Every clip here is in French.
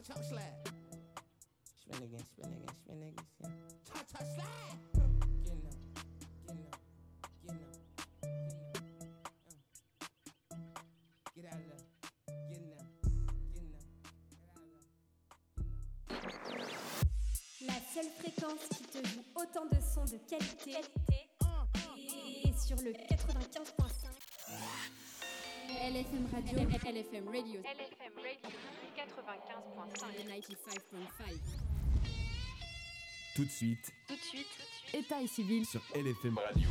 chop slide. Spin again, spin again, spin again. Yeah. Chop chop slide. Get now, get now, get now, get out of there. Get now, get now, get out of there. La seule fréquence qui te joue autant de sons de qualité est sur le 95.5. LFM Radio. LFM Radio. LFM Radio 95.5. 95.5. Tout de suite, État et civil sur LFM Radio.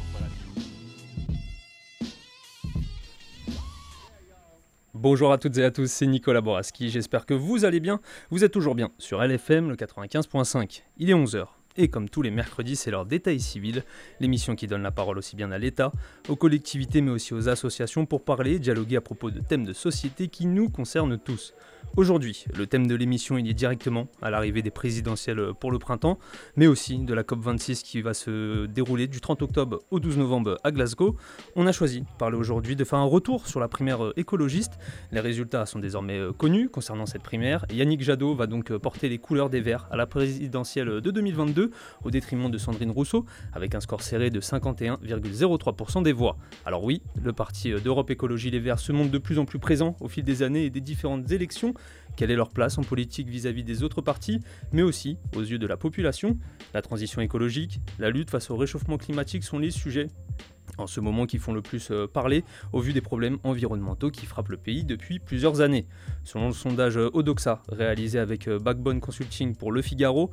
Bonjour à toutes et à tous, c'est Nicolas Boraski, j'espère que vous allez bien. Vous êtes toujours bien sur LFM, le 95.5. Il est 11h. Et comme tous les mercredis, c'est l'heure d'État et civil, l'émission qui donne la parole aussi bien à l'État, aux collectivités mais aussi aux associations pour parler et dialoguer à propos de thèmes de société qui nous concernent tous. Aujourd'hui, le thème de l'émission il est directement à l'arrivée des présidentielles pour le printemps, mais aussi de la COP26 qui va se dérouler du 30 octobre au 12 novembre à Glasgow. On a choisi de parler aujourd'hui de faire un retour sur la primaire écologiste. Les résultats sont désormais connus concernant cette primaire. Yannick Jadot va donc porter les couleurs des Verts à la présidentielle de 2022 au détriment de Sandrine Rousseau, avec un score serré de 51,03% des voix. Alors oui, le parti d'Europe Écologie Les Verts se montre de plus en plus présent au fil des années et des différentes élections. Quelle est leur place en politique vis-à-vis des autres partis, mais aussi aux yeux de la population? La transition écologique, la lutte face au réchauffement climatique sont les sujets en ce moment qui font le plus parler au vu des problèmes environnementaux qui frappent le pays depuis plusieurs années. Selon le sondage Odoxa réalisé avec Backbone Consulting pour Le Figaro,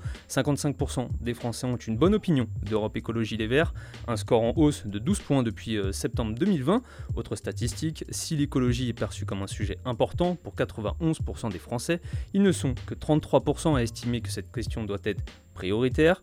55% des Français ont une bonne opinion d'Europe Écologie Les Verts, un score en hausse de 12 points depuis septembre 2020. Autre statistique, si l'écologie est perçue comme un sujet important pour 91% des Français, ils ne sont que 33% à estimer que cette question doit être prioritaire,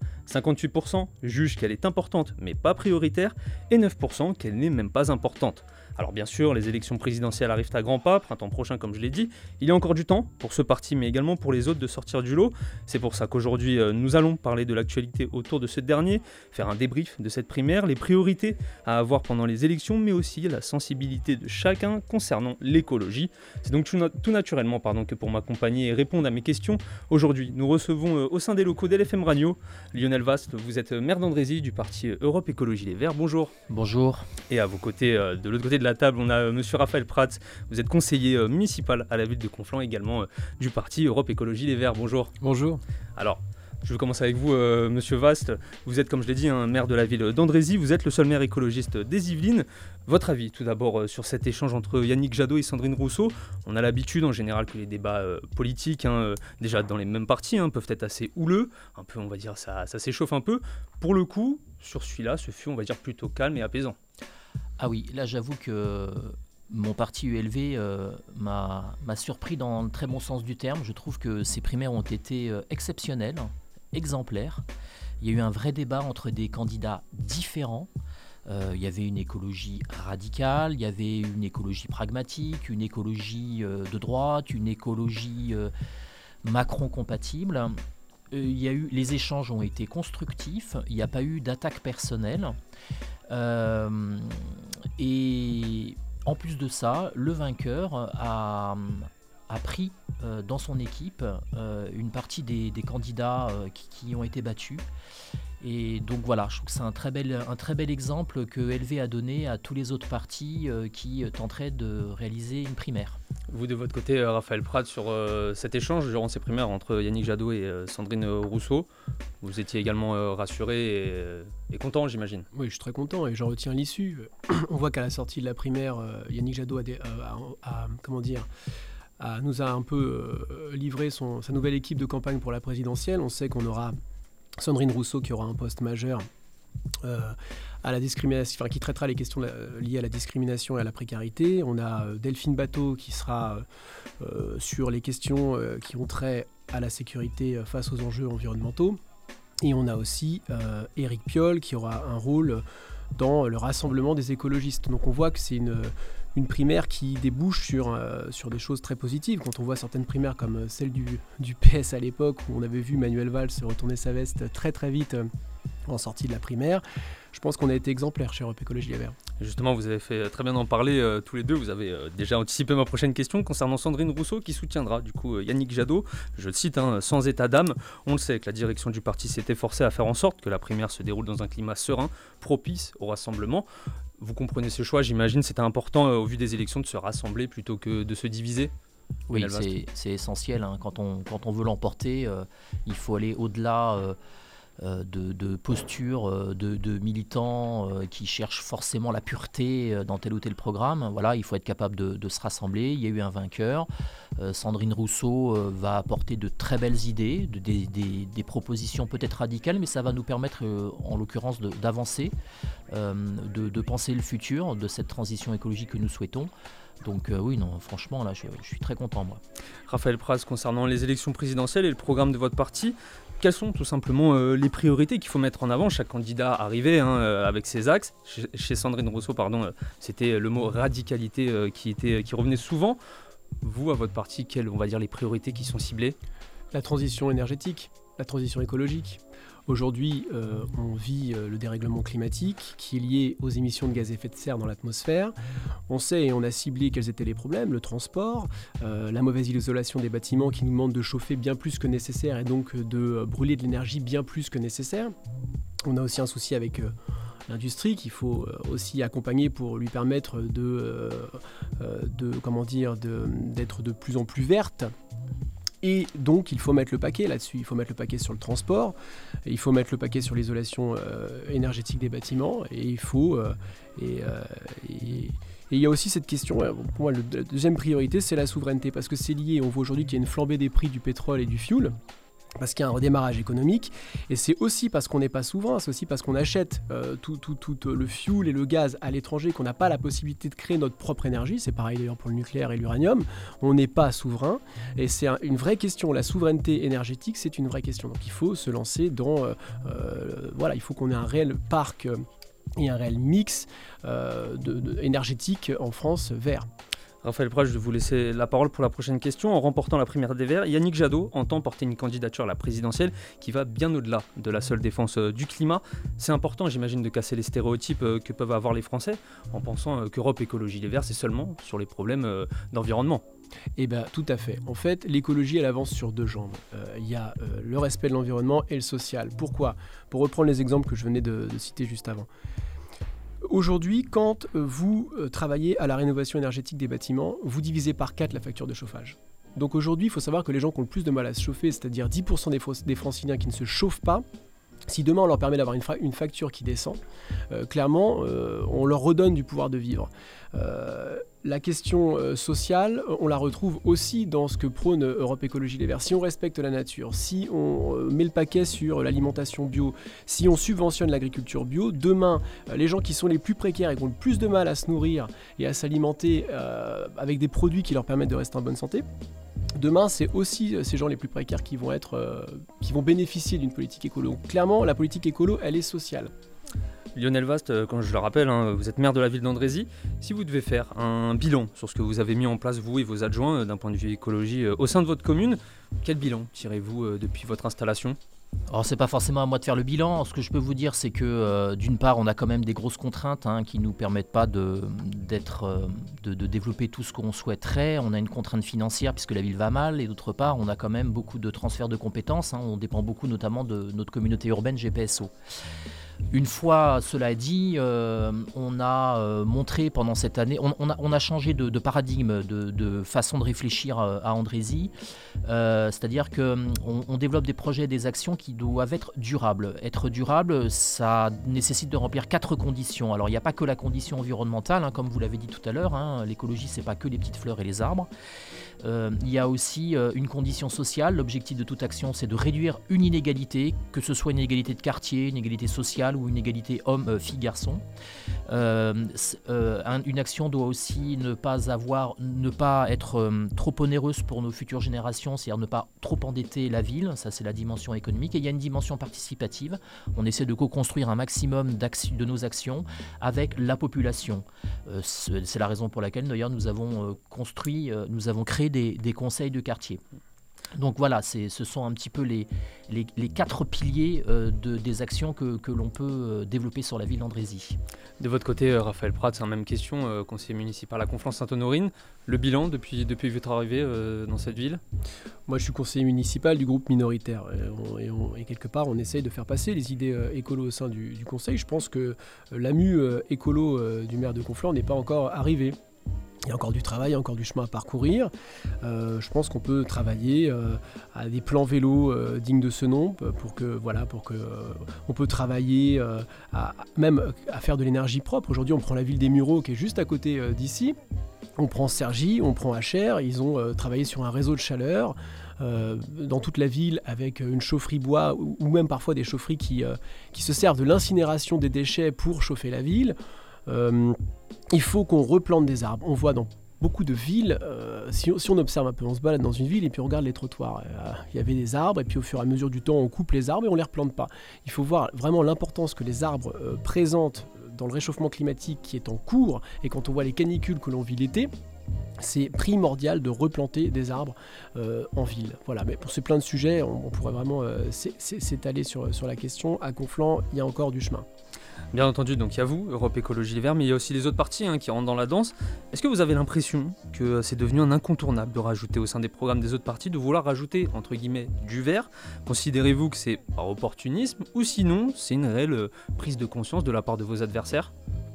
58% jugent qu'elle est importante mais pas prioritaire, et 9% qu'elle n'est même pas importante. Alors bien sûr, les élections présidentielles arrivent à grands pas, printemps prochain comme je l'ai dit, il y a encore du temps pour ce parti mais également pour les autres de sortir du lot. C'est pour ça qu'aujourd'hui nous allons parler de l'actualité autour de ce dernier, faire un débrief de cette primaire, les priorités à avoir pendant les élections mais aussi la sensibilité de chacun concernant l'écologie. C'est donc tout naturellement que pour m'accompagner et répondre à mes questions, aujourd'hui nous recevons au sein des locaux d'LFM Radio, Lionel Vast, vous êtes maire d'Andrézy du parti Europe Écologie Les Verts, bonjour. Bonjour. Et à vos côtés, de l'autre côté de la table, on a monsieur Raphaël Prats, vous êtes conseiller municipal à la ville de Conflans, également du parti Europe Écologie Les Verts, bonjour. Bonjour. Alors, je vais commencer avec vous, monsieur Vast, vous êtes comme je l'ai dit un maire de la ville d'Andrézy, vous êtes le seul maire écologiste des Yvelines. Votre avis tout d'abord sur cet échange entre Yannick Jadot et Sandrine Rousseau. On a l'habitude en général que les débats politiques, déjà dans les mêmes partis, peuvent être assez houleux, un peu on va dire ça s'échauffe un peu. Pour le coup, sur celui-là, ce fut on va dire plutôt calme et apaisant. Ah oui, là j'avoue que mon parti ULV m'a surpris dans le très bon sens du terme. Je trouve que ces primaires ont été exceptionnelles, exemplaires. Il y a eu un vrai débat entre des candidats différents. Il y avait une écologie radicale, il y avait une écologie pragmatique, une écologie de droite, une écologie Macron compatible. Les échanges ont été constructifs, il n'y a pas eu d'attaque personnelle. Et en plus de ça, le vainqueur a pris dans son équipe une partie des candidats qui ont été battus. Et donc voilà, je trouve que c'est un très bel exemple que LV a donné à tous les autres partis qui tenteraient de réaliser une primaire. Vous de votre côté, Raphaël Prats, sur cet échange durant ces primaires entre Yannick Jadot et Sandrine Rousseau, vous étiez également rassuré et content, j'imagine. Oui, je suis très content et j'en retiens l'issue. On voit qu'à la sortie de la primaire, Yannick Jadot nous a un peu livré sa nouvelle équipe de campagne pour la présidentielle. On sait qu'on aura Sandrine Rousseau qui aura un poste majeur à la discrimination, qui traitera les questions liées à la discrimination et à la précarité. On a Delphine Batho qui sera sur les questions qui ont trait à la sécurité face aux enjeux environnementaux. Et on a aussi Éric Piolle qui aura un rôle dans le rassemblement des écologistes. Donc on voit que c'est une primaire qui débouche sur des choses très positives. Quand on voit certaines primaires comme celle du PS à l'époque, où on avait vu Manuel Valls se retourner sa veste très très vite en sortie de la primaire. Je pense qu'on a été exemplaires chez Europe Écologie Les Verts. Justement, vous avez fait très bien d'en parler tous les deux. Vous avez déjà anticipé ma prochaine question concernant Sandrine Rousseau qui soutiendra du coup Yannick Jadot. Je le cite, sans état d'âme. On le sait que la direction du parti s'est efforcée à faire en sorte que la primaire se déroule dans un climat serein, propice au rassemblement. Vous comprenez ce choix, j'imagine, c'était important au vu des élections de se rassembler plutôt que de se diviser. Oui, c'est essentiel. Quand on veut l'emporter, il faut aller au-delà de postures de militants qui cherchent forcément la pureté dans tel ou tel programme. Voilà, il faut être capable de se rassembler. Il y a eu un vainqueur. Sandrine Rousseau va apporter de très belles idées, des propositions peut-être radicales, mais ça va nous permettre, en l'occurrence, d'avancer, de penser le futur de cette transition écologique que nous souhaitons. Donc oui, non, franchement, là, je suis très content, moi. Raphaël Praz, concernant les élections présidentielles et le programme de votre parti, quelles sont tout simplement les priorités qu'il faut mettre en avant? Chaque candidat arrivé avec ses axes. Chez Sandrine Rousseau, c'était le mot radicalité qui revenait souvent. Vous, à votre parti, quelles, on va dire, les priorités qui sont ciblées? La transition énergétique, la transition écologique. Aujourd'hui, on vit le dérèglement climatique qui est lié aux émissions de gaz à effet de serre dans l'atmosphère. On sait et on a ciblé quels étaient les problèmes, le transport, la mauvaise isolation des bâtiments qui nous demandent de chauffer bien plus que nécessaire et donc de brûler de l'énergie bien plus que nécessaire. On a aussi un souci avec l'industrie qu'il faut aussi accompagner pour lui permettre d'être de plus en plus verte. Et donc, il faut mettre le paquet là-dessus. Il faut mettre le paquet sur le transport, il faut mettre le paquet sur l'isolation énergétique des bâtiments, et il faut... Et il y a aussi cette question, pour moi, la deuxième priorité, c'est la souveraineté, parce que c'est lié, on voit aujourd'hui qu'il y a une flambée des prix du pétrole et du fioul, parce qu'il y a un redémarrage économique, et c'est aussi parce qu'on n'est pas souverain, c'est aussi parce qu'on achète tout le fioul et le gaz à l'étranger, qu'on n'a pas la possibilité de créer notre propre énergie. C'est pareil d'ailleurs pour le nucléaire et l'uranium. On n'est pas souverain, et c'est une vraie question. La souveraineté énergétique, c'est une vraie question. Donc il faut se lancer dans... il faut qu'on ait un réel parc et un réel mix énergétique en France vert. Raphaël Praz, je vais vous laisser la parole pour la prochaine question. En remportant la primaire des Verts, Yannick Jadot entend porter une candidature à la présidentielle qui va bien au-delà de la seule défense du climat. C'est important, j'imagine, de casser les stéréotypes que peuvent avoir les Français en pensant qu'Europe Écologie Les Verts, c'est seulement sur les problèmes d'environnement. Eh bien, tout à fait. En fait, l'écologie, elle avance sur deux jambes. Il y a le respect de l'environnement et le social. Pourquoi ? Pour reprendre les exemples que je venais de citer juste avant. Aujourd'hui, quand vous travaillez à la rénovation énergétique des bâtiments, vous divisez par 4 la facture de chauffage. Donc aujourd'hui, il faut savoir que les gens qui ont le plus de mal à se chauffer, c'est-à-dire 10% des Franciliens qui ne se chauffent pas, si demain on leur permet d'avoir une facture qui descend, clairement, on leur redonne du pouvoir de vivre. La question sociale, on la retrouve aussi dans ce que prône Europe Écologie Les Verts. Si on respecte la nature, si on met le paquet sur l'alimentation bio, si on subventionne l'agriculture bio, demain, les gens qui sont les plus précaires et qui ont le plus de mal à se nourrir et à s'alimenter avec des produits qui leur permettent de rester en bonne santé, demain, c'est aussi ces gens les plus précaires qui vont bénéficier d'une politique écolo. Donc, clairement, la politique écolo, elle est sociale. Lionel Vast, quand je le rappelle, vous êtes maire de la ville d'Andrézy. Si vous devez faire un bilan sur ce que vous avez mis en place, vous et vos adjoints, d'un point de vue écologie, au sein de votre commune, quel bilan tirez-vous depuis votre installation ? Alors c'est pas forcément à moi de faire le bilan. Ce que je peux vous dire, c'est que d'une part, on a quand même des grosses contraintes qui nous permettent pas de développer tout ce qu'on souhaiterait. On a une contrainte financière puisque la ville va mal, et d'autre part, on a quand même beaucoup de transferts de compétences. On dépend beaucoup notamment de notre communauté urbaine GPSO. Une fois cela dit, on a montré pendant cette année, on a changé de paradigme, de façon de réfléchir à Andrézy, c'est-à-dire qu'on développe des projets, des actions qui doivent être durables. Être durable, ça nécessite de remplir 4 conditions. Alors il n'y a pas que la condition environnementale, comme vous l'avez dit tout à l'heure, l'écologie c'est pas que les petites fleurs et les arbres. Il y a aussi une condition sociale. L'objectif de toute action, c'est de réduire une inégalité, que ce soit une inégalité de quartier, une inégalité sociale ou une égalité homme-fille-garçon. Une action doit aussi ne pas être trop onéreuse pour nos futures générations, c'est-à-dire ne pas trop endetter la ville, ça c'est la dimension économique. Et il y a une dimension participative, on essaie de co-construire un maximum de nos actions avec la population. C'est la raison pour laquelle d'ailleurs nous avons créé des conseils de quartier. Donc voilà, ce sont un petit peu les 4 piliers des actions que l'on peut développer sur la ville d'Andrézy. De votre côté, Raphaël Prat, c'est la même question, conseiller municipal à Conflans-Sainte-Honorine. Le bilan depuis votre arrivée dans cette ville ? Moi, je suis conseiller municipal du groupe minoritaire. Et quelque part, on essaye de faire passer les idées écolo au sein du conseil. Je pense que l'AMU écolo du maire de Conflans n'est pas encore arrivé. Il y a encore du travail, encore du chemin à parcourir. Je pense qu'on peut travailler à des plans vélos dignes de ce nom on peut travailler même à faire de l'énergie propre. Aujourd'hui, on prend la ville des Mureaux qui est juste à côté d'ici. On prend Cergy, on prend HR. Ils ont travaillé sur un réseau de chaleur dans toute la ville avec une chaufferie bois ou même parfois des chaufferies qui se servent de l'incinération des déchets pour chauffer la ville. Il faut qu'on replante des arbres. On voit dans beaucoup de villes, si on observe un peu, on se balade dans une ville et puis on regarde les trottoirs. Il y avait des arbres et puis au fur et à mesure du temps, on coupe les arbres et on les replante pas. Il faut voir vraiment l'importance que les arbres présentent dans le réchauffement climatique qui est en cours. Et quand on voit les canicules que l'on vit l'été, c'est primordial de replanter des arbres en ville. Voilà, mais pour plein de sujets, on pourrait vraiment s'étaler sur la question. À Conflans, il y a encore du chemin. Bien entendu, donc il y a vous, Europe Écologie Les Verts, mais il y a aussi les autres partis qui rentrent dans la danse. Est-ce que vous avez l'impression que c'est devenu un incontournable de rajouter au sein des programmes des autres partis, de vouloir rajouter, entre guillemets, du vert ? Considérez-vous que c'est par opportunisme ou sinon c'est une réelle prise de conscience de la part de vos adversaires ?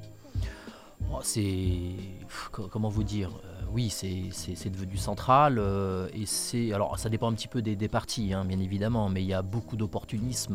Comment vous dire ? Oui, c'est devenu central alors ça dépend un petit peu des partis, bien évidemment, mais il y a beaucoup d'opportunisme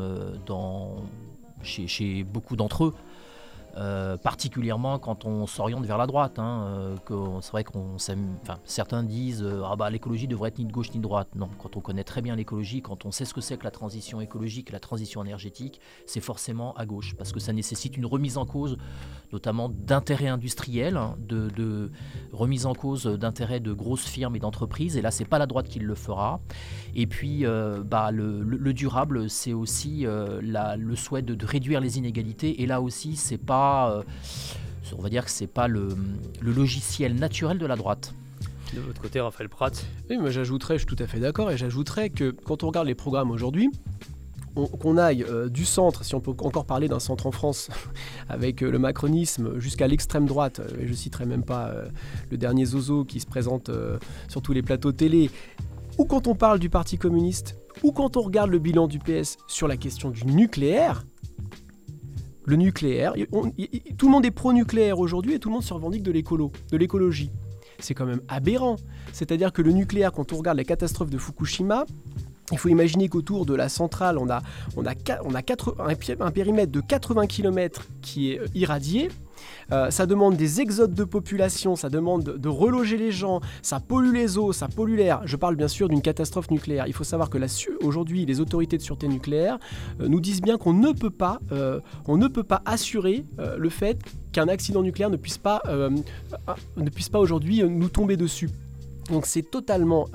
chez beaucoup d'entre eux, particulièrement quand on s'oriente vers la droite. C'est vrai certains disent l'écologie devrait être ni de gauche ni de droite. Non, quand on connaît très bien l'écologie, quand on sait ce que c'est que la transition écologique et la transition énergétique, c'est forcément à gauche, parce que ça nécessite une remise en cause, notamment d'intérêts industriels, de remise en cause d'intérêts de grosses firmes et d'entreprises, et là c'est pas la droite qui le fera. Et puis le durable, c'est aussi le souhait de réduire les inégalités, et là aussi c'est pas on va dire que c'est pas le logiciel naturel de la droite. De votre côté, Raphaël Prat ? Oui, moi je suis tout à fait d'accord, et j'ajouterais que quand on regarde les programmes aujourd'hui, qu'on aille du centre, si on peut encore parler d'un centre en France, avec le macronisme jusqu'à l'extrême droite, et je citerai même pas le dernier Zozo qui se présente sur tous les plateaux télé, ou quand on parle du Parti communiste, ou quand on regarde le bilan du PS sur la question du nucléaire. Le nucléaire, tout le monde est pro-nucléaire aujourd'hui et tout le monde se revendique de l'écologie. C'est quand même aberrant. C'est-à-dire que le nucléaire, quand on regarde la catastrophe de Fukushima, il faut imaginer qu'autour de la centrale, on a un périmètre de 80 km qui est irradié. Ça demande des exodes de population, ça demande de reloger les gens, ça pollue les eaux, ça pollue l'air. Je parle bien sûr d'une catastrophe nucléaire. Il faut savoir que aujourd'hui, les autorités de sûreté nucléaire nous disent bien qu'on ne peut pas assurer le fait qu'un accident nucléaire ne puisse pas aujourd'hui nous tomber dessus. Donc c'est totalement...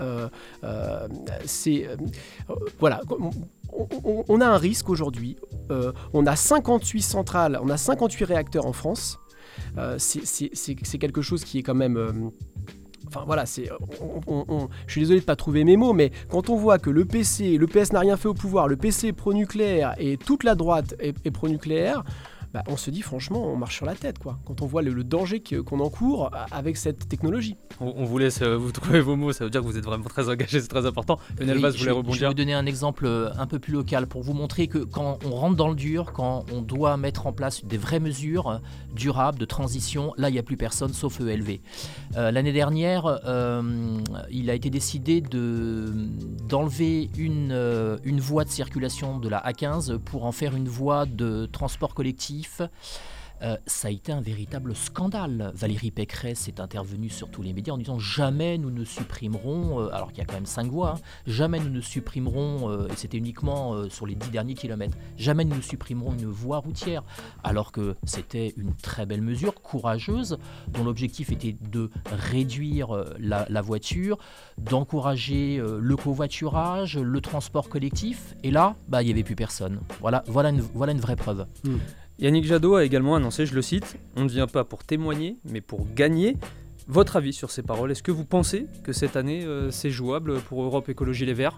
voilà... On a un risque aujourd'hui. On a 58 centrales, on a 58 réacteurs en France. C'est quelque chose qui est quand même... je suis désolé de ne pas trouver mes mots, mais quand on voit que le PS n'a rien fait au pouvoir, le PC est pro-nucléaire et toute la droite est pro-nucléaire, on se dit franchement, on marche sur la tête, quoi. Quand on voit le danger qu'on encourt avec cette technologie. On vous laisse vous trouver vos mots, ça veut dire que vous êtes vraiment très engagé, c'est très important. Lionel Vaz voulait rebondir. Je vais vous donner un exemple un peu plus local pour vous montrer que quand on rentre dans le dur, quand on doit mettre en place des vraies mesures durables de transition, là il n'y a plus personne sauf ELV. L'année dernière, il a été décidé d'enlever une voie de circulation de la A15 pour en faire une voie de transport collectif. Ça a été un véritable scandale. Valérie Pécresse est intervenue sur tous les médias en disant jamais nous ne supprimerons, alors qu'il y a quand même 5 voies, jamais nous ne supprimerons, et c'était uniquement sur les 10 derniers kilomètres, jamais nous ne supprimerons une voie routière, alors que c'était une très belle mesure, courageuse, dont l'objectif était de réduire la voiture, d'encourager le covoiturage, le transport collectif, et là, il n'y avait plus personne. Voilà une vraie preuve. Yannick Jadot a également annoncé, je le cite, « On ne vient pas pour témoigner, mais pour gagner ». Votre avis sur ces paroles, est-ce que vous pensez que cette année c'est jouable pour Europe Écologie Les Verts ?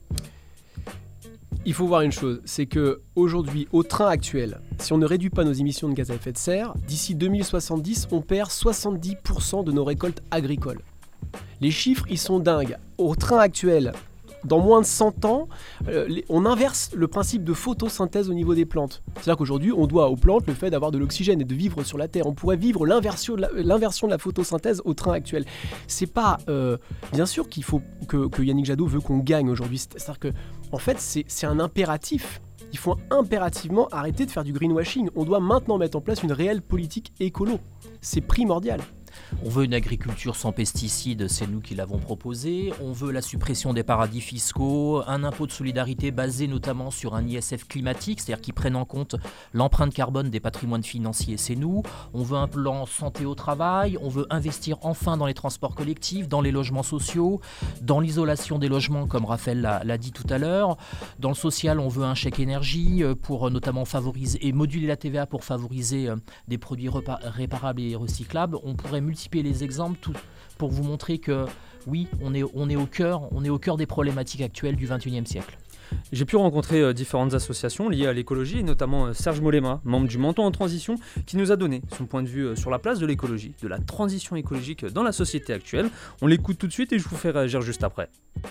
Il faut voir une chose, c'est qu'aujourd'hui, au train actuel, si on ne réduit pas nos émissions de gaz à effet de serre, d'ici 2070, on perd 70% de nos récoltes agricoles. Les chiffres, ils sont dingues. Au train actuel, dans moins de 100 ans, on inverse le principe de photosynthèse au niveau des plantes. C'est-à-dire qu'aujourd'hui, on doit aux plantes le fait d'avoir de l'oxygène et de vivre sur la Terre. On pourrait vivre l'inversion de la photosynthèse au train actuel. C'est pas... bien sûr qu'il faut que Yannick Jadot veut qu'on gagne aujourd'hui. C'est-à-dire que, en fait, c'est un impératif. Il faut impérativement arrêter de faire du greenwashing. On doit maintenant mettre en place une réelle politique écolo. C'est primordial. On veut une agriculture sans pesticides, c'est nous qui l'avons proposé. On veut la suppression des paradis fiscaux, un impôt de solidarité basé notamment sur un ISF climatique, c'est-à-dire qui prenne en compte l'empreinte carbone des patrimoines financiers, c'est nous. On veut un plan santé au travail, on veut investir enfin dans les transports collectifs, dans les logements sociaux, dans l'isolation des logements comme Raphaël l'a dit tout à l'heure. Dans le social, on veut un chèque énergie pour notamment favoriser et moduler la TVA pour favoriser des produits réparables et recyclables. On pourrait multiplier les exemples pour vous montrer que oui, on est au cœur des problématiques actuelles du XXIe siècle. J'ai pu rencontrer différentes associations liées à l'écologie, et notamment Serge Mollema, membre du Menton en transition, qui nous a donné son point de vue sur la place de l'écologie, de la transition écologique dans la société actuelle. On l'écoute tout de suite et je vous fais réagir juste après.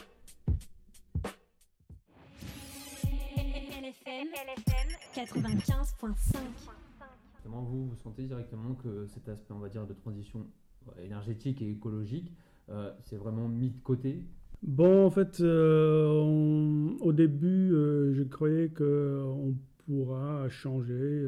LFM 95.5. Vous sentez directement que cet aspect, on va dire, de transition énergétique et écologique, c'est vraiment mis de côté ? Bon, en fait, au début, je croyais qu'on pourra changer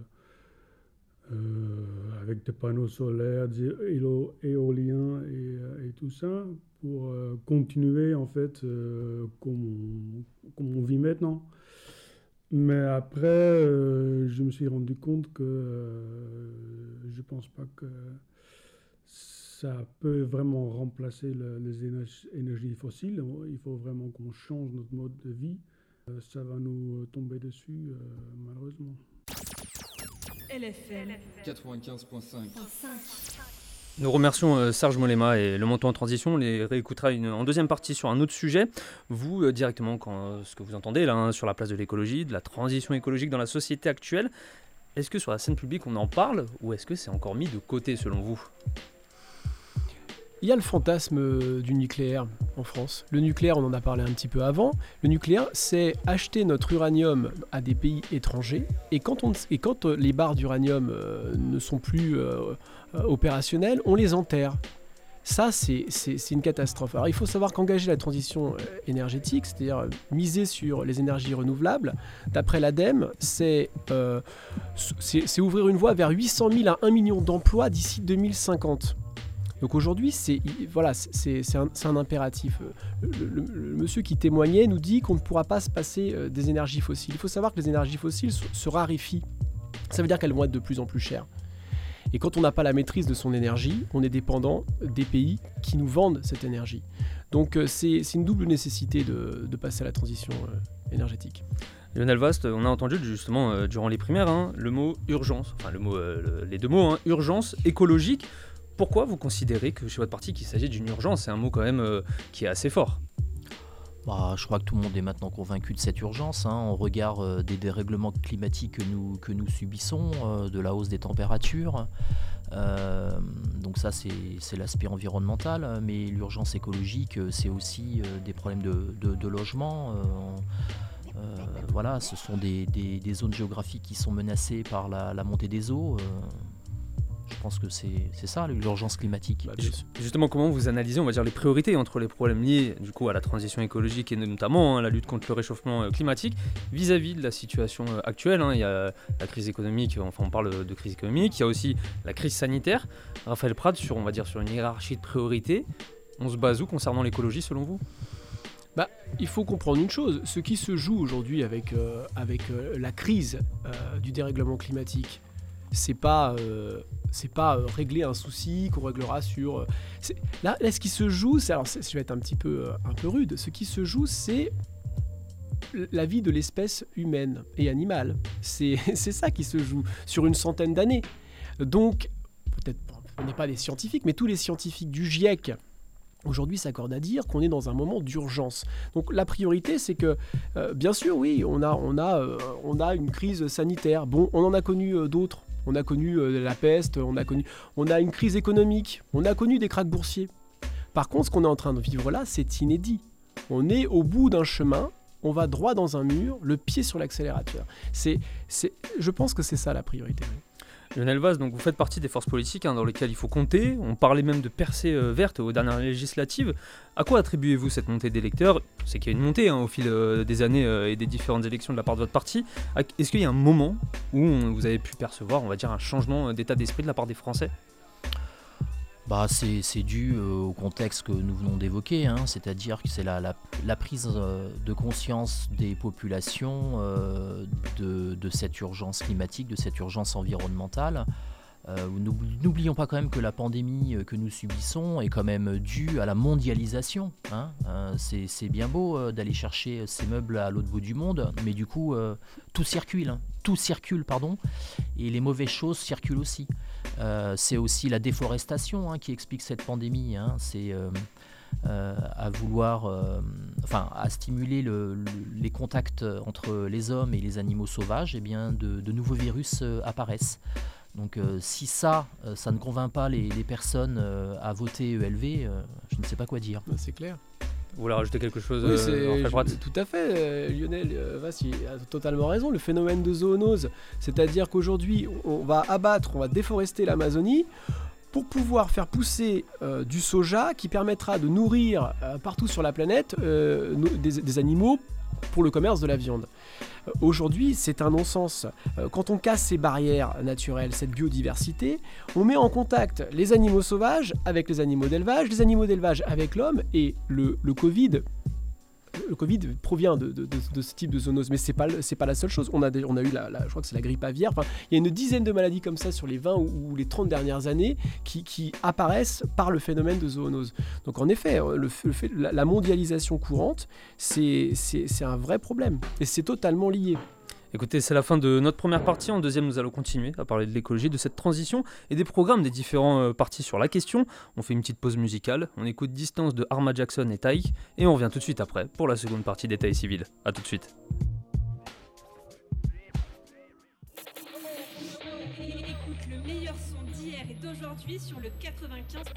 avec des panneaux solaires, des éoliens et tout ça pour continuer, en fait, comme on vit maintenant. Mais après, je me suis rendu compte que je ne pense pas que ça peut vraiment remplacer les énergies fossiles. Il faut vraiment qu'on change notre mode de vie. Ça va nous tomber dessus, malheureusement. LFM 95.5. Nous remercions Serge Mollema et le Menton en transition. On les réécoutera en deuxième partie sur un autre sujet. Vous, directement, ce que vous entendez là, sur la place de l'écologie, de la transition écologique dans la société actuelle, est-ce que sur la scène publique on en parle ou est-ce que c'est encore mis de côté selon vous ? Il y a le fantasme du nucléaire en France. Le nucléaire, on en a parlé un petit peu avant. Le nucléaire, c'est acheter notre uranium à des pays étrangers. Et quand les barres d'uranium ne sont plus opérationnelles, on les enterre. Ça, c'est une catastrophe. Alors, il faut savoir qu'engager la transition énergétique, c'est-à-dire miser sur les énergies renouvelables, d'après l'ADEME, c'est ouvrir une voie vers 800 000 à 1 million d'emplois d'ici 2050. Donc aujourd'hui, c'est un impératif. Le monsieur qui témoignait nous dit qu'on ne pourra pas se passer des énergies fossiles. Il faut savoir que les énergies fossiles se raréfient. Ça veut dire qu'elles vont être de plus en plus chères. Et quand on n'a pas la maîtrise de son énergie, on est dépendant des pays qui nous vendent cette énergie. Donc c'est une double nécessité de passer à la transition énergétique. Lionel Vast, on a entendu justement durant les primaires le mot urgence, enfin les deux mots, urgence écologique. Pourquoi vous considérez que chez votre parti qu'il s'agit d'une urgence ? C'est un mot quand même qui est assez fort. Je crois que tout le monde est maintenant convaincu de cette urgence, au regard des dérèglements climatiques que nous subissons, de la hausse des températures. Donc ça, c'est l'aspect environnemental, mais l'urgence écologique, c'est aussi des problèmes de logement. Ce sont des zones géographiques qui sont menacées par la montée des eaux. Je pense que c'est ça, l'urgence climatique. Justement, comment vous analysez, on va dire, les priorités entre les problèmes liés du coup à la transition écologique et notamment la lutte contre le réchauffement climatique vis-à-vis de la situation actuelle. Il y a la crise économique, on parle de crise économique, il y a aussi la crise sanitaire. Raphaël Prade, sur une hiérarchie de priorités, on se base où concernant l'écologie selon vous ? Il faut comprendre une chose, ce qui se joue aujourd'hui avec la crise du dérèglement climatique, c'est pas régler un souci qu'on réglera sur... Là, ce qui se joue, je vais être un peu rude, ce qui se joue, c'est la vie de l'espèce humaine et animale. C'est ça qui se joue sur une centaine d'années. Donc, peut-être on n'est pas des scientifiques, mais tous les scientifiques du GIEC aujourd'hui s'accordent à dire qu'on est dans un moment d'urgence. Donc la priorité, c'est que, bien sûr, oui, on a une crise sanitaire. Bon, on en a connu d'autres. On a connu la peste, on a une crise économique, on a connu des krachs boursiers. Par contre, ce qu'on est en train de vivre là, c'est inédit. On est au bout d'un chemin, on va droit dans un mur, le pied sur l'accélérateur. Je pense que c'est ça la priorité. Lionel Vaz, donc vous faites partie des forces politiques dans lesquelles il faut compter. On parlait même de percée verte aux dernières législatives. À quoi attribuez-vous cette montée d'électeurs ? C'est qu'il y a une montée au fil des années et des différentes élections de la part de votre parti. Est-ce qu'il y a un moment où vous avez pu percevoir, on va dire, un changement d'état d'esprit de la part des Français ? C'est dû au contexte que nous venons d'évoquer, c'est-à-dire que c'est la prise de conscience des populations de cette urgence climatique, de cette urgence environnementale. N'oublions pas quand même que la pandémie que nous subissons est quand même due à la mondialisation. C'est bien beau d'aller chercher ces meubles à l'autre bout du monde, mais du coup tout circule, et les mauvaises choses circulent aussi. C'est aussi la déforestation qui explique cette pandémie. C'est à vouloir, à stimuler les contacts entre les hommes et les animaux sauvages, et bien de nouveaux virus apparaissent. Donc si ça ne convainc pas les personnes à voter ELV, je ne sais pas quoi dire. C'est clair. Vous voulez rajouter quelque chose Tout à fait, Lionel Vassi a totalement raison. Le phénomène de zoonose, c'est-à-dire qu'aujourd'hui, on va déforester l'Amazonie pour pouvoir faire pousser du soja qui permettra de nourrir partout sur la planète des animaux pour le commerce de la viande. Aujourd'hui, c'est un non-sens. Quand on casse ces barrières naturelles, cette biodiversité, on met en contact les animaux sauvages avec les animaux d'élevage avec l'homme, et le Covid provient de ce type de zoonose, mais c'est pas la seule chose. On a eu je crois que c'est la grippe aviaire. Il y a une dizaine de maladies comme ça sur les 20 ou les 30 dernières années qui apparaissent par le phénomène de zoonose. Donc en effet, la mondialisation courante, c'est un vrai problème, et c'est totalement lié. Écoutez, c'est la fin de notre première partie. En deuxième, nous allons continuer à parler de l'écologie, de cette transition et des programmes des différents partis sur la question. On fait une petite pause musicale, on écoute Distance de Arma Jackson et Taïk, et on revient tout de suite après pour la seconde partie d'État et Civil. A tout de suite. Écoute le meilleur son d'hier et d'aujourd'hui sur le 95.5.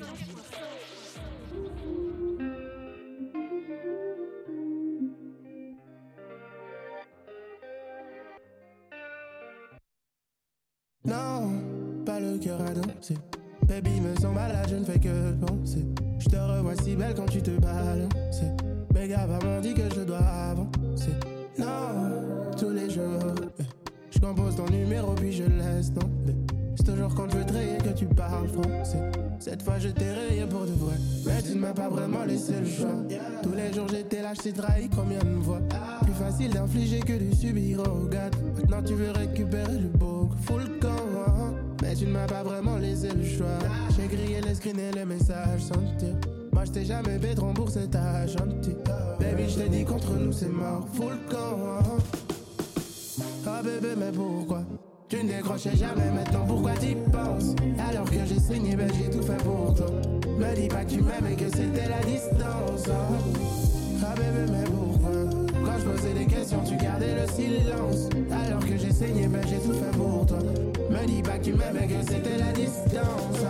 Non, pas le cœur à danser. Baby me sens malade, je ne fais que penser. Je te revois si belle quand tu te balances. Mes gars m'ont dit que je dois avancer. Non, tous les jours je compose ton numéro puis je laisse tomber. C'est toujours quand je veux te rayer que tu parles français. Cette fois je t'ai rayé pour de vrai, mais tu ne m'as pas vraiment laissé le choix. Tous les jours j'étais là, je t'ai trahi combien de fois. Plus facile d'infliger que de subir, oh God. Maintenant tu veux récupérer le beau, full camp, mais tu ne m'as pas vraiment laissé le choix. J'ai grillé les screens et les messages sans tir. Moi je t'ai jamais fait rembourser ta chantier. Baby je t'ai dit contre nous c'est mort, full camp. Ah bébé mais pourquoi tu ne décrochais jamais, maintenant pourquoi t'y penses? Alors que j'ai saigné, ben j'ai tout fait pour toi. Me dis pas que tu m'aimes et que c'était la distance. Ah bébé mais pourquoi quand je posais des questions tu gardais le silence? Alors que j'ai saigné, ben j'ai tout fait pour toi. Me dis pas que tu m'aimes et que c'était la distance.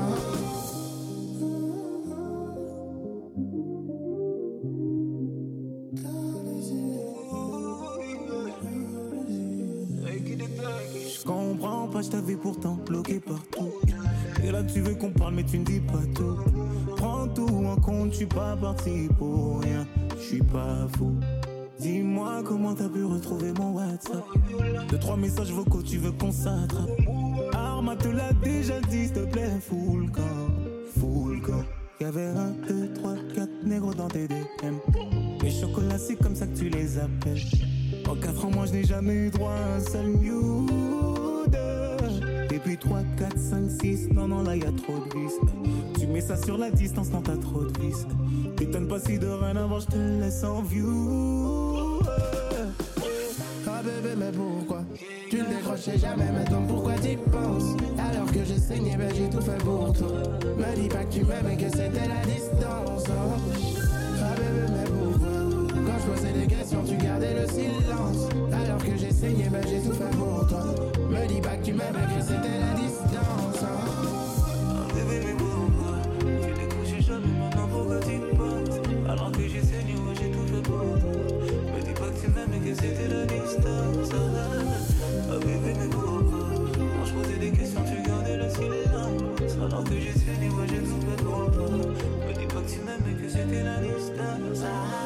Je t'avais pourtant bloqué partout. Et là tu veux qu'on parle mais tu ne dis pas tout. Prends tout en compte, je suis pas parti pour rien. Je suis pas fou. Dis-moi comment t'as pu retrouver mon WhatsApp. 2-3 messages vocaux, tu veux qu'on s'attrape. Arma te l'a déjà dit, s'il te plaît, full corps. Y'avait 1, 2, 3, 4 négros dans tes DM. Les chocolats c'est comme ça que tu les appelles. En 4 ans moi je n'ai jamais eu droit à un seul nude. Et puis 3, 4, 5, 6, non là y'a trop de vis. Tu mets ça sur la distance, non t'as trop de vis. T'étonnes pas si de rien avant je te laisse en view. Ah bébé, mais pourquoi tu ne décrochais jamais, mais donc pourquoi t'y penses? Alors que j'ai saigné, ben j'ai tout fait pour toi. Me dis pas que tu m'aimes et que c'était la distance. Ah bébé, mais pourquoi quand je posais des questions, tu gardais le silence? Alors que j'ai saigné, ben j'ai tout fait pour toi. Me dis pas que tu m'aimes et que c'était la distance. Ah bébé, mais pourquoi tu décrochais jamais, maintenant pourquoi t'y penses? Alors que j'ai saigné, moi j'ai tout fait pour toi. Me dis pas que tu m'aimes et que c'était la distance. Ah bébé, mais pourquoi quand je posais des questions, tu gardais le silence? Alors que j'ai saigné, moi j'ai tout fait pour toi. Me dis pas que tu m'aimes et que c'était la distance.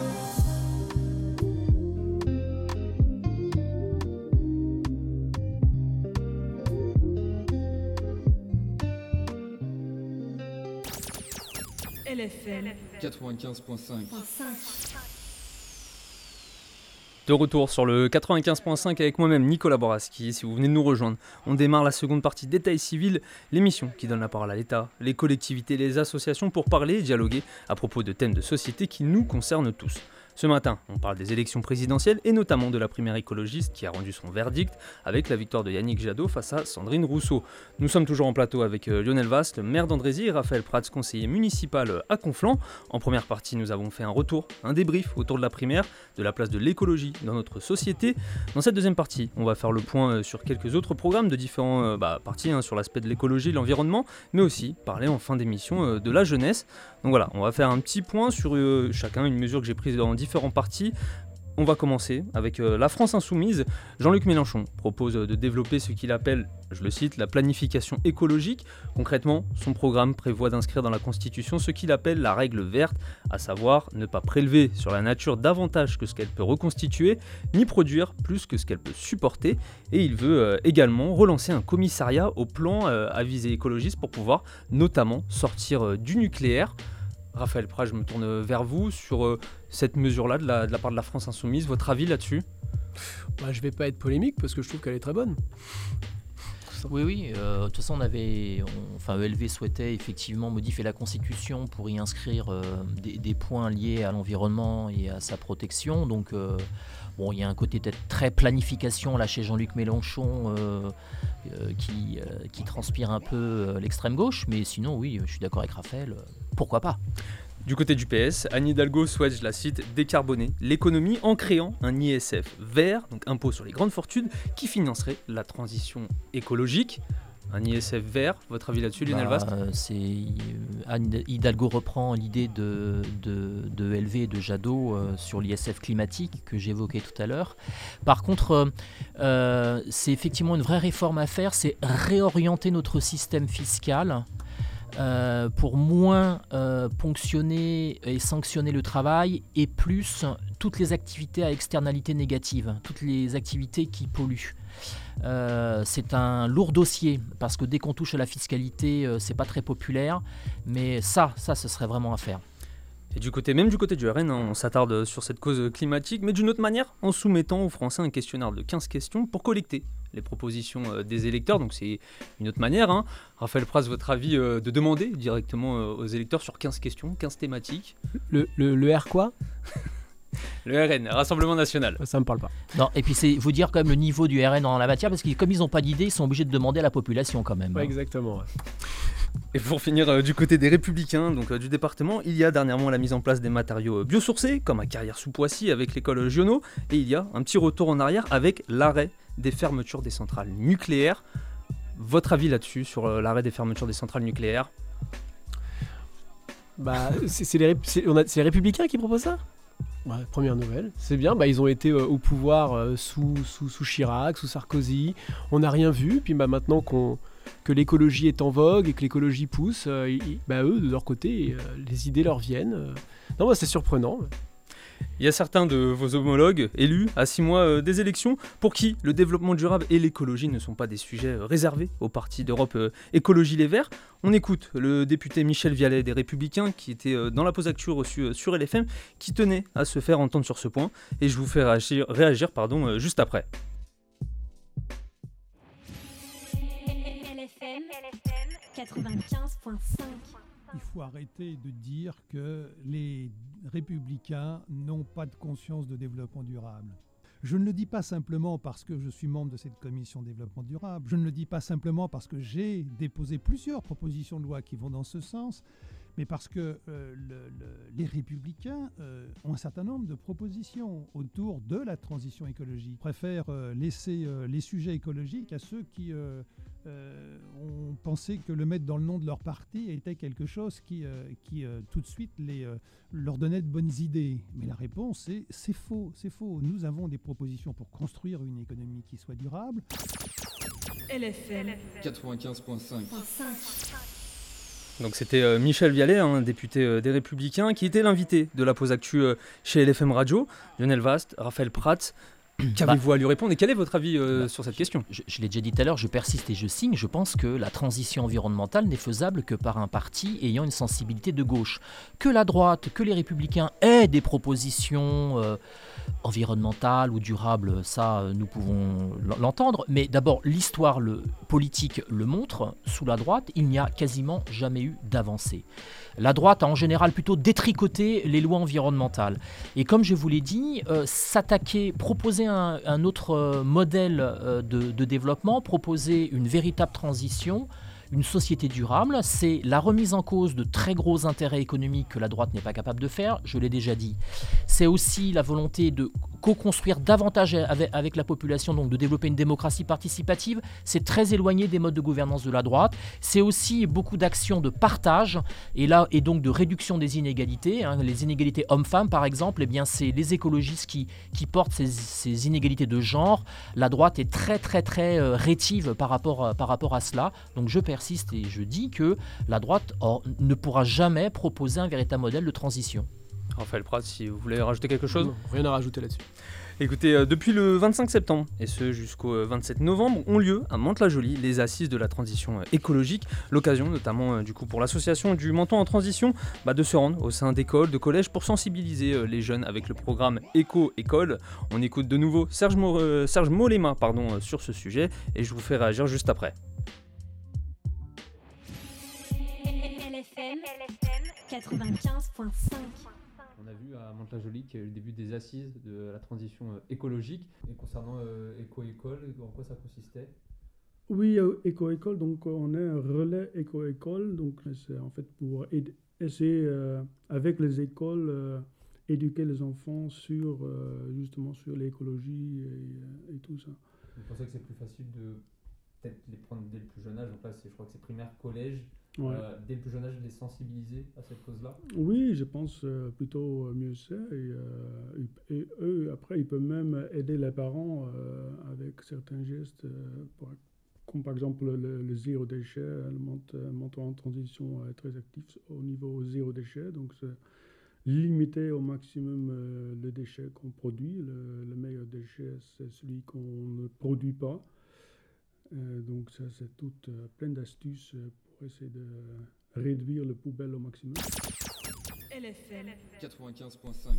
LFM 95.5. De retour sur le 95.5 avec moi-même Nicolas Boraski. Si vous venez de nous rejoindre, on démarre la seconde partie d'État et Civil, l'émission qui donne la parole à l'État, les collectivités, les associations pour parler et dialoguer à propos de thèmes de société qui nous concernent tous. Ce matin, on parle des élections présidentielles et notamment de la primaire écologiste qui a rendu son verdict avec la victoire de Yannick Jadot face à Sandrine Rousseau. Nous sommes toujours en plateau avec Lionel Vast, le maire d'Andrézy, et Raphaël Prats, conseiller municipal à Conflans. En première partie, nous avons fait un retour, un débrief autour de la primaire, de la place de l'écologie dans notre société. Dans cette deuxième partie, on va faire le point sur quelques autres programmes de différents parties, sur l'aspect de l'écologie, l'environnement, mais aussi parler en fin d'émission de la jeunesse. Donc voilà, on va faire un petit point sur chacun, une mesure que j'ai prise dans différentes parties. On va commencer avec la France Insoumise. Jean-Luc Mélenchon propose de développer ce qu'il appelle, je le cite, la planification écologique. Concrètement, son programme prévoit d'inscrire dans la Constitution ce qu'il appelle la règle verte, à savoir ne pas prélever sur la nature davantage que ce qu'elle peut reconstituer, ni produire plus que ce qu'elle peut supporter. Et il veut également relancer un commissariat au plan à visée écologiste pour pouvoir notamment sortir du nucléaire. Raphaël Prats, je me tourne vers vous sur cette mesure-là de la part de la France Insoumise. Votre avis là-dessus ? Je ne vais pas être polémique parce que je trouve qu'elle est très bonne. Oui, de toute façon, ELV souhaitait effectivement modifier la Constitution pour y inscrire des points liés à l'environnement et à sa protection. Donc, il y a un côté peut-être très planification là chez Jean-Luc Mélenchon qui transpire un peu l'extrême gauche, mais sinon, oui, je suis d'accord avec Raphaël. Pourquoi pas ? Du côté du PS, Anne Hidalgo souhaite, je la cite, décarboner l'économie en créant un ISF vert, donc impôt sur les grandes fortunes, qui financerait la transition écologique. Un ISF vert, votre avis là-dessus, Lionel Vast ? Anne Hidalgo reprend l'idée de LV et de Jadot sur l'ISF climatique que j'évoquais tout à l'heure. Par contre, c'est effectivement une vraie réforme à faire, c'est réorienter notre système fiscal pour moins ponctionner et sanctionner le travail et plus toutes les activités à externalité négative, toutes les activités qui polluent. C'est un lourd dossier parce que dès qu'on touche à la fiscalité, c'est pas très populaire, mais ça ce serait vraiment à faire. Et du côté du RN, on s'attarde sur cette cause climatique, mais d'une autre manière, en soumettant aux Français un questionnaire de 15 questions pour collecter les propositions des électeurs. Donc c'est une autre manière. Raphaël Prats, votre avis de demander directement aux électeurs sur 15 questions, 15 thématiques. Le R quoi ? Le RN, Rassemblement National. Ça me parle pas. Non, et puis c'est vous dire quand même le niveau du RN en la matière, parce que comme ils n'ont pas d'idée, ils sont obligés de demander à la population quand même. Ouais, exactement. Ouais. Et pour finir, du côté des Républicains, donc du département, il y a dernièrement la mise en place des matériaux biosourcés, comme à Carrière-sous-Poissy avec l'école Giono, et il y a un petit retour en arrière avec l'arrêt des fermetures des centrales nucléaires. Votre avis là-dessus, sur l'arrêt des fermetures des centrales nucléaires ? C'est les Républicains qui proposent ça ? Ouais, première nouvelle, c'est bien, ils ont été au pouvoir sous Chirac, sous Sarkozy, on n'a rien vu, puis maintenant que l'écologie est en vogue et que l'écologie pousse, eux, de leur côté, les idées leur viennent. Non, c'est surprenant. Il y a certains de vos homologues élus à 6 mois des élections pour qui le développement durable et l'écologie ne sont pas des sujets réservés au Parti d'Europe Écologie Les Verts. On écoute le député Michel Vialet des Républicains qui était dans la pause actu reçue sur LFM, qui tenait à se faire entendre sur ce point, et je vous fais réagir juste après. LFM 95.5. Il faut arrêter de dire que les républicains n'ont pas de conscience de développement durable. Je ne le dis pas simplement parce que je suis membre de cette commission développement durable, je ne le dis pas simplement parce que j'ai déposé plusieurs propositions de loi qui vont dans ce sens, mais parce que les Républicains ont un certain nombre de propositions autour de la transition écologique. Je préfère laisser les sujets écologiques à ceux qui ont pensé que le mettre dans le nom de leur parti était quelque chose qui tout de suite leur donnait de bonnes idées. Mais la réponse est c'est faux, c'est faux. Nous avons des propositions pour construire une économie qui soit durable. LFM 95.5. Donc c'était Michel Vialet, un député des Républicains, qui était l'invité de la pause actu chez LFM Radio. Lionel Vast, Raphaël Prats, qu'avez-vous à lui répondre et quel est votre avis sur cette question ? Je l'ai déjà dit tout à l'heure, je persiste et je signe. Je pense que la transition environnementale n'est faisable que par un parti ayant une sensibilité de gauche. Que la droite, que les Républicains aient des propositions environnementales ou durables, ça nous pouvons l'entendre. Mais d'abord, l'histoire politique le montre. Sous la droite, il n'y a quasiment jamais eu d'avancée. La droite a en général plutôt détricoté les lois environnementales. Et comme je vous l'ai dit, proposer un autre modèle de développement, proposer une véritable transition, une société durable, c'est la remise en cause de très gros intérêts économiques que la droite n'est pas capable de faire, je l'ai déjà dit. C'est aussi la volonté de co-construire davantage avec la population, donc de développer une démocratie participative. C'est très éloigné des modes de gouvernance de la droite. C'est aussi beaucoup d'actions de partage et donc de réduction des inégalités. Les inégalités hommes-femmes, par exemple, c'est les écologistes qui portent ces inégalités de genre. La droite est très, très, très rétive par rapport à cela. Donc je persiste et je dis que la droite ne pourra jamais proposer un véritable modèle de transition. Raphaël Prats, si vous voulez rajouter quelque chose ? Non, rien à rajouter là-dessus. Écoutez, depuis le 25 septembre, et ce jusqu'au 27 novembre, ont lieu à Mantes-la-Jolie les assises de la transition écologique. L'occasion notamment pour l'association du Menton en transition de se rendre au sein d'écoles, de collèges pour sensibiliser les jeunes avec le programme Éco-École. On écoute de nouveau Serge Molema sur ce sujet et je vous fais réagir juste après. LFM 95.5. On a vu à Mantes-la-Jolie qu'il y a eu le début des assises de la transition écologique. Et concernant Éco-École, en quoi ça consistait ? Oui, Éco-École, donc on est un relais Éco-École, donc c'est en fait pour essayer avec les écoles éduquer les enfants justement sur l'écologie et tout ça. Vous pensez que c'est plus facile de peut-être les prendre dès le plus jeune âge, donc là je crois que c'est primaire, collège, ouais. Dès le plus jeune âge les sensibiliser à cette cause-là ? Oui, je pense plutôt mieux ça et eux après ils peuvent même aider les parents avec certains gestes comme par exemple le zéro déchet, le Menton en transition est très actif au niveau zéro déchet, donc c'est limiter au maximum les déchets qu'on produit. Le meilleur déchet c'est celui qu'on ne produit pas. Donc ça c'est toute plein d'astuces pour essayer de réduire les poubelles au maximum. LFM 95.5.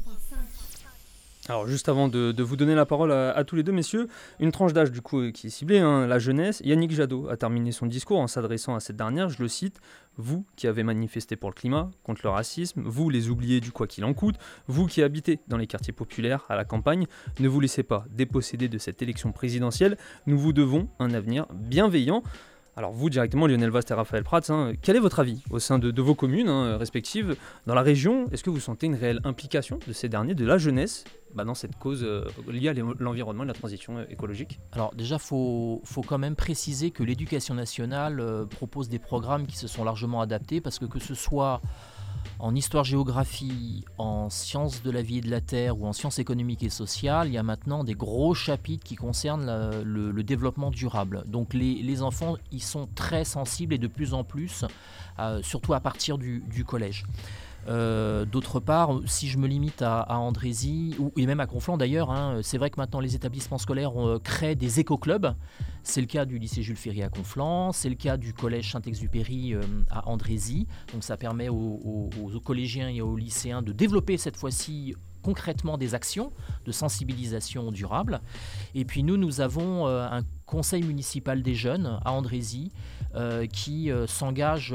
Alors juste avant de vous donner la parole à tous les deux messieurs, une tranche d'âge du coup qui est ciblée, la jeunesse. Yannick Jadot a terminé son discours en s'adressant à cette dernière, je le cite: « Vous qui avez manifesté pour le climat, contre le racisme, vous les oubliés du quoi qu'il en coûte, vous qui habitez dans les quartiers populaires, à la campagne, ne vous laissez pas déposséder de cette élection présidentielle, nous vous devons un avenir bienveillant. » Alors vous directement, Lionel Vast et Raphaël Prats, quel est votre avis au sein de vos communes respectives dans la région ? Est-ce que vous sentez une réelle implication de ces derniers, de la jeunesse, dans cette cause liée à l'environnement et la transition écologique ? Alors déjà, faut quand même préciser que l'éducation nationale propose des programmes qui se sont largement adaptés, parce que ce soit en histoire-géographie, en sciences de la vie et de la terre ou en sciences économiques et sociales, il y a maintenant des gros chapitres qui concernent le développement durable. Donc les enfants y sont très sensibles et de plus en plus, surtout à partir du collège. D'autre part, si je me limite à Andrézy et même à Conflans d'ailleurs, c'est vrai que maintenant les établissements scolaires créent des éco-clubs. C'est le cas du lycée Jules Ferry à Conflans, c'est le cas du collège Saint-Exupéry à Andrézy. Donc ça permet aux collégiens et aux lycéens de développer cette fois-ci concrètement des actions de sensibilisation durable. Et puis nous avons un conseil municipal des jeunes à Andrézy qui s'engage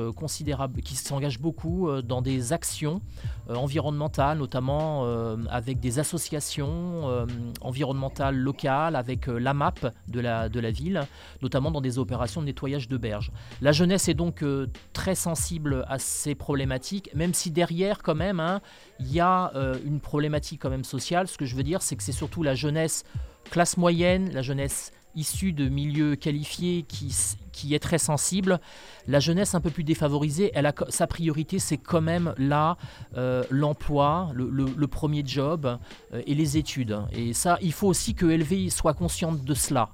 beaucoup dans des actions environnementales, notamment avec des associations environnementales locales, avec l'AMAP de la ville, notamment dans des opérations de nettoyage de berges. La jeunesse est donc très sensible à ces problématiques, même si derrière quand même, il y a une problématique quand même sociale. Ce que je veux dire, c'est que c'est surtout la jeunesse classe moyenne, la jeunesse issue de milieux qualifiés qui est très sensible. La jeunesse un peu plus défavorisée, sa priorité, c'est quand même là l'emploi, le premier job et les études. Et ça, il faut aussi que LV soit consciente de cela.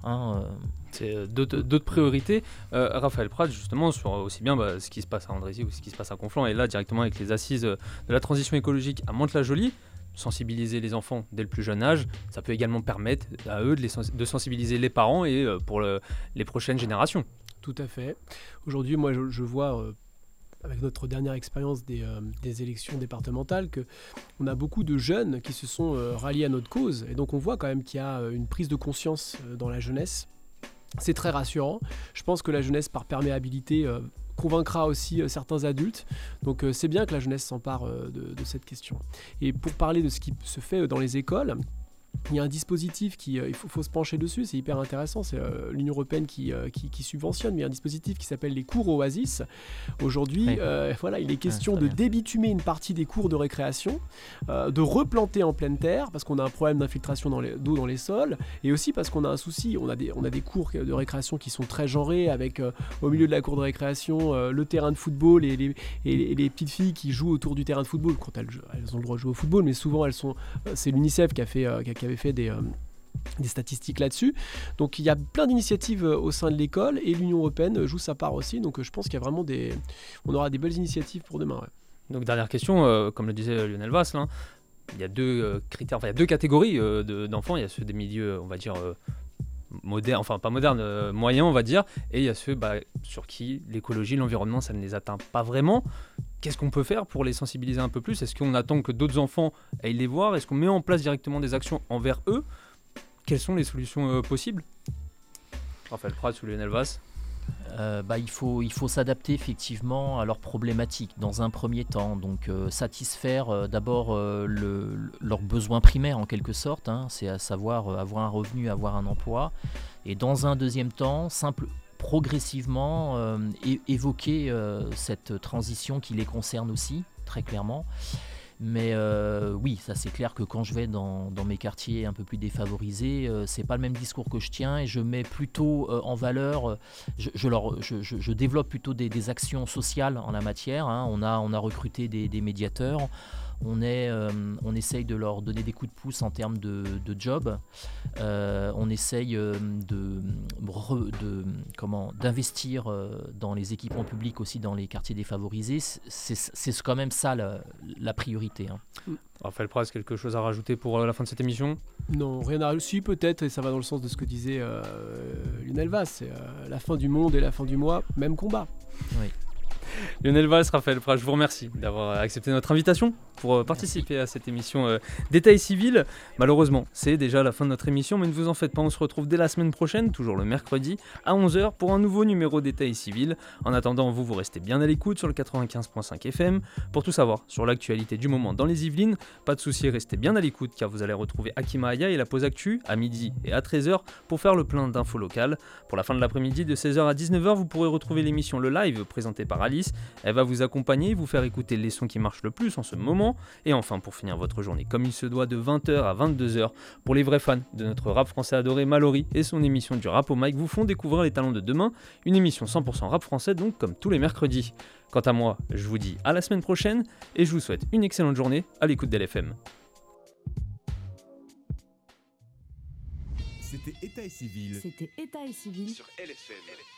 C'est d'autres priorités. Raphaël Prats, justement, sur aussi bien ce qui se passe à Andrézy ou ce qui se passe à Conflans, et là directement avec les assises de la transition écologique à Mantes-la-Jolie, sensibiliser les enfants dès le plus jeune âge, ça peut également permettre à eux de sensibiliser les parents et pour les prochaines générations. Tout à fait. Aujourd'hui, moi, je vois, avec notre dernière expérience des élections départementales, qu'on a beaucoup de jeunes qui se sont ralliés à notre cause. Et donc, on voit quand même qu'il y a une prise de conscience dans la jeunesse. C'est très rassurant. Je pense que la jeunesse, par perméabilité, convaincra aussi certains adultes. Donc c'est bien que la jeunesse s'empare de cette question. Et pour parler de ce qui se fait dans les écoles, il y a un dispositif il faut se pencher dessus, c'est hyper intéressant, c'est l'Union européenne qui subventionne, mais il y a un dispositif qui s'appelle les cours Oasis. Aujourd'hui, il est question de débitumer une partie des cours de récréation, de replanter en pleine terre, parce qu'on a un problème d'infiltration d'eau dans les sols, et aussi parce qu'on a un souci, on a des cours de récréation qui sont très genrés, avec au milieu de la cour de récréation le terrain de football et les petites filles qui jouent autour du terrain de football, quand elles ont le droit de jouer au football, mais souvent c'est l'UNICEF qui avait fait des statistiques là-dessus. Donc il y a plein d'initiatives au sein de l'école et l'Union européenne joue sa part aussi. Donc je pense qu'il y a vraiment on aura des belles initiatives pour demain. Ouais. Donc dernière question, comme le disait Lionel Vasse, là, il y a deux critères, il y a deux catégories d'enfants. Il y a ceux des milieux, on va dire modernes, enfin pas modernes, moyens, on va dire, et il y a ceux sur qui l'écologie, l'environnement, ça ne les atteint pas vraiment. Qu'est-ce qu'on peut faire pour les sensibiliser un peu plus ? Est-ce qu'on attend que d'autres enfants aillent les voir ? Est-ce qu'on met en place directement des actions envers eux ? Quelles sont les solutions possibles ? Raphaël Prats ou Lionel Vasse ? Il faut s'adapter effectivement à leurs problématiques dans un premier temps. Donc satisfaire d'abord leurs besoins primaires en quelque sorte, c'est à savoir avoir un revenu, avoir un emploi. Et dans un deuxième temps, progressivement évoquer cette transition qui les concerne aussi, très clairement. Mais oui, ça c'est clair que quand je vais dans mes quartiers un peu plus défavorisés, c'est pas le même discours que je tiens et je mets plutôt en valeur, je développe plutôt des actions sociales en la matière. On a recruté des médiateurs. On essaye de leur donner des coups de pouce en termes de job. On essaye d'investir dans les équipements publics aussi dans les quartiers défavorisés. C'est quand même ça la priorité. Raphaël Prats, quelque chose à rajouter pour la fin de cette émission ? Non, rien à rajouter. Si, peut-être, et ça va dans le sens de ce que disait Lionel Vasse, c'est la fin du monde et la fin du mois, même combat. Oui. Lionel Vasse, Raphaël Prats, je vous remercie d'avoir accepté notre invitation pour participer à cette émission Détail Civil. Malheureusement, c'est déjà la fin de notre émission, mais ne vous en faites pas, on se retrouve dès la semaine prochaine, toujours le mercredi à 11h pour un nouveau numéro Détail Civil. En attendant, vous restez bien à l'écoute sur le 95.5 FM pour tout savoir sur l'actualité du moment dans les Yvelines. Pas de soucis, restez bien à l'écoute car vous allez retrouver Akima Aya et la pause actu à midi et à 13h pour faire le plein d'infos locales. Pour la fin de l'après-midi de 16h à 19h, vous pourrez retrouver l'émission Le Live présentée par Alice. Elle va vous accompagner et vous faire écouter les sons qui marchent le plus en ce moment. Et enfin, pour finir votre journée comme il se doit, de 20h à 22h, pour les vrais fans de notre rap français adoré, Mallory et son émission du rap au mic vous font découvrir les talents de demain. Une émission 100% rap français, donc comme tous les mercredis. Quant à moi, je vous dis à la semaine prochaine et je vous souhaite une excellente journée à l'écoute d'LFM. C'était État et Civil. C'était État et Civil sur LFM.